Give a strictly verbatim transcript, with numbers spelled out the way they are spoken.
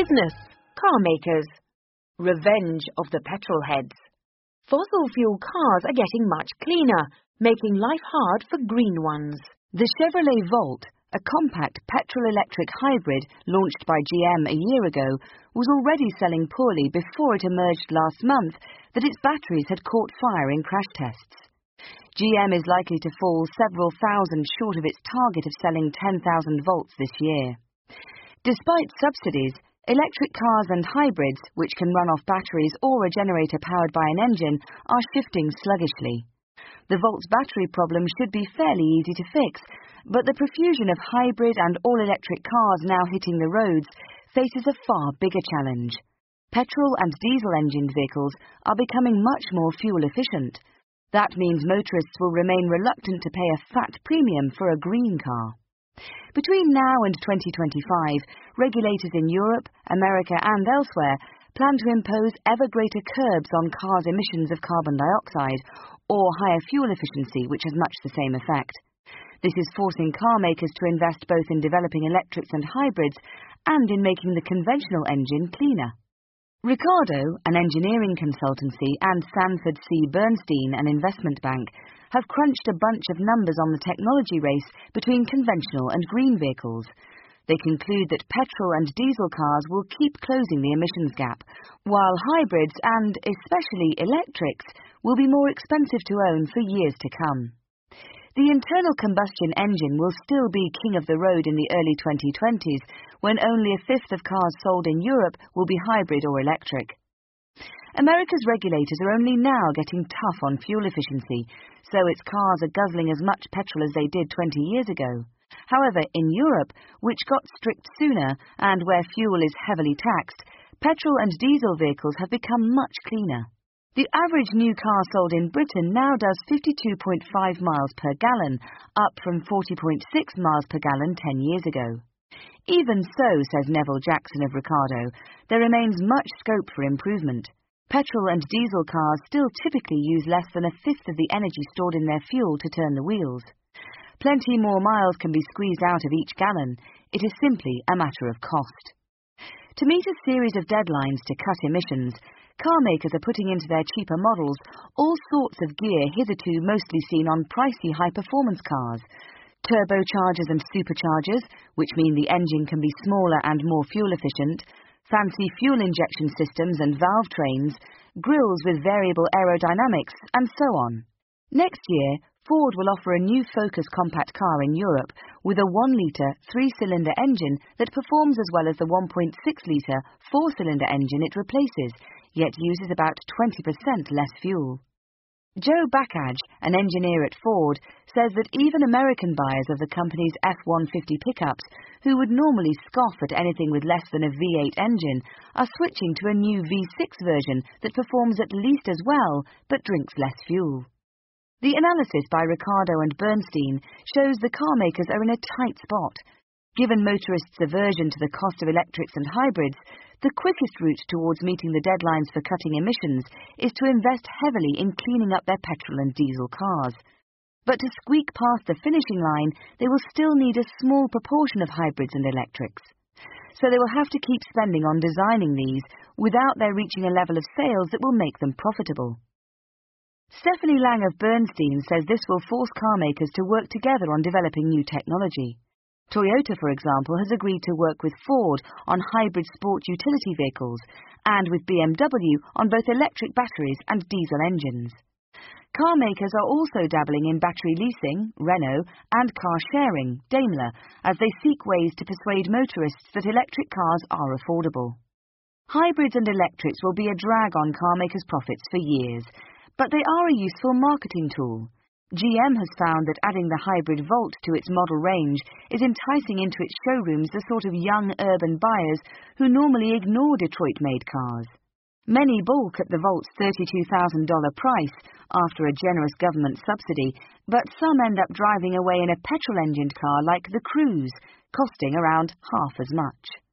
Business, car makers. Revenge of the petrol heads. Fossil fuel cars are getting much cleaner, making life hard for green ones. The Chevrolet Volt, a compact petrol-electric hybrid launched by G M a year ago, was already selling poorly before it emerged last month that its batteries had caught fire in crash tests. G M is likely to fall several thousand short of its target of selling ten thousand volts this year. Despite subsidies, electric cars and hybrids, which can run off batteries or a generator powered by an engine, are shifting sluggishly. The Volt's battery problem should be fairly easy to fix, but the profusion of hybrid and all-electric cars now hitting the roads faces a far bigger challenge. Petrol and diesel-engined vehicles are becoming much more fuel-efficient. That means motorists will remain reluctant to pay a fat premium for a green car. Between now and twenty twenty-five, regulators in Europe, America and elsewhere plan to impose ever greater curbs on cars' emissions of carbon dioxide, or higher fuel efficiency, which has much the same effect. This is forcing car makers to invest both in developing electrics and hybrids and in making the conventional engine cleaner. Ricardo, an engineering consultancy, and Sanford C. Bernstein, an investment bank, have crunched a bunch of numbers on the technology race between conventional and green vehicles. They conclude that petrol and diesel cars will keep closing the emissions gap, while hybrids and, especially electrics, will be more expensive to own for years to come. The internal combustion engine will still be king of the road in the early twenty twenties, when only a fifth of cars sold in Europe will be hybrid or electric. America's regulators are only now getting tough on fuel efficiency, so its cars are guzzling as much petrol as they did twenty years ago. However, in Europe, which got strict sooner and where fuel is heavily taxed, petrol and diesel vehicles have become much cleaner. The average new car sold in Britain now does fifty-two point five miles per gallon, up from forty point six miles per gallon ten years ago. Even so, says Neville Jackson of Ricardo, there remains much scope for improvement. Petrol and diesel cars still typically use less than a fifth of the energy stored in their fuel to turn the wheels. Plenty more miles can be squeezed out of each gallon. It is simply a matter of cost. To meet a series of deadlines to cut emissions, car makers are putting into their cheaper models all sorts of gear hitherto mostly seen on pricey high-performance cars. Turbochargers and superchargers, which mean the engine can be smaller and more fuel-efficient, fancy fuel injection systems and valve trains, grills with variable aerodynamics, and so on. Next year, Ford will offer a new Focus compact car in Europe with a one litre, three-cylinder engine that performs as well as the one point six litre, four-cylinder engine it replaces, yet uses about twenty percent less fuel. Joe Backage, an engineer at Ford, says that even American buyers of the company's F one fifty pickups, who would normally scoff at anything with less than a V eight engine, are switching to a new V six version that performs at least as well, but drinks less fuel. The analysis by Ricardo and Bernstein shows the car makers are in a tight spot. Given motorists' aversion to the cost of electrics and hybrids, the quickest route towards meeting the deadlines for cutting emissions is to invest heavily in cleaning up their petrol and diesel cars. But to squeak past the finishing line, they will still need a small proportion of hybrids and electrics. So they will have to keep spending on designing these without their reaching a level of sales that will make them profitable. Stephanie Lang of Bernstein says this will force car makers to work together on developing new technology. Toyota, for example, has agreed to work with Ford on hybrid sport utility vehicles and with B M W on both electric batteries and diesel engines. Car makers are also dabbling in battery leasing, Renault, and car sharing, Daimler, as they seek ways to persuade motorists that electric cars are affordable. Hybrids and electrics will be a drag on car makers' profits for years, but they are a useful marketing tool. G M has found that adding the hybrid Volt to its model range is enticing into its showrooms the sort of young urban buyers who normally ignore Detroit-made cars. Many balk at the Volt's thirty-two thousand dollars price after a generous government subsidy, but some end up driving away in a petrol-engined car like the Cruze, costing around half as much.